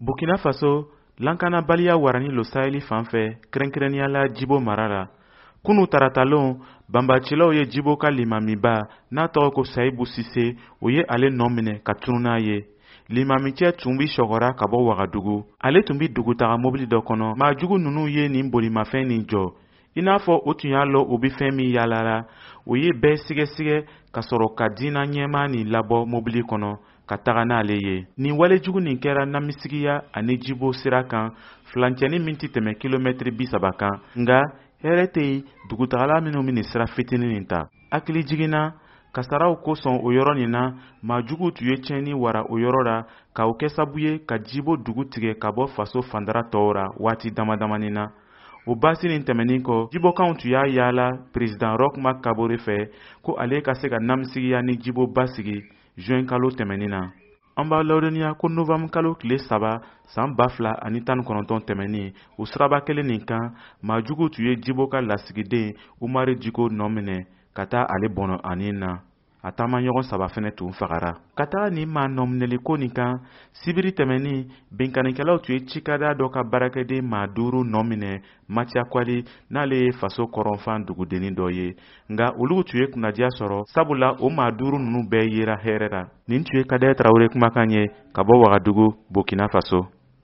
Burkina Faso, lankanabaliya warani lo Saheli fanfɛ kɛrɛnkɛrɛnnenya la Djibo mara la. Kunu taratalon, banbacilaw ye Djibo ka limamiba n'a tɔgɔ ko Sayibu Sise o ye ale nɔ minɛ ka tunun n'a ye. Limamicɛ tun bi sɔgɔra ka bɔ Wagadugu. Ale tun bi dugutaga mobili dɔ kɔnɔ. Maajugu ninnu ye nin bolimafɛn nin jɔ. I n'a fɔ o tun y'a lɔ o bi fɛn min yaalala, o ye bɛɛ sigɛsigɛ ka sɔrɔ ka diina ɲɛmaa nin labɔ mobili kɔnɔ ka taga n'ale ye. Nin walejugu nin kɛra namisigiya ani Djibo sira kan fulancɛni min tɛ tɛmɛ kilomɛtiri 30 kan. Nga hɛrɛ tɛ yen dugutagala minnu min nin sira fitinin nin ta. Hakili jiginna kasaraw kosɔn o yɔrɔ nin na maajugu tun ye tiɲɛni wara o yɔrɔ la ka o kɛ sabu ye ka Djibo dugu tigɛ ka bɔ faso fandara tɔw ra waati damadamanin na. O baasi nin tɛmɛnin kɔ, Djibokanw tun y'a yaala Président Roch Marc Kabore fɛ ko ale ka se ka namisigiya ni Djibo basigi juin kalo tɛmɛnin na. An b'a lawudeniya ko novembre kalo tile 3 san 2019 tɛmɛnin o siraba kelen nin kan maajugu tun ye Djibo ka lasigiden Umaru Djiko nɔ minɛ ka taa ale bɔnɔ ani na. A taamaɲɔgɔn 3 fɛnɛ tun fagara. Ka taa nin maa nɔminɛliko nin kan sibiri tɛmɛnin benkannikɛlaw tun ye cikada dɔ ka baarakɛden maa 5 nɔ minɛ Matia Kwali n'ale ye faso kɔrɔnfan dugudennin dɔ ye. Nga olu tun ye kunnadiya sɔrɔ sabula o maa 5 ninnu bɛɛ yera hɛrɛ la. Nin tun ye Kadɛrɛ Tarawele kumakan ye ka bɔ Wagadugu, Burkina Faso.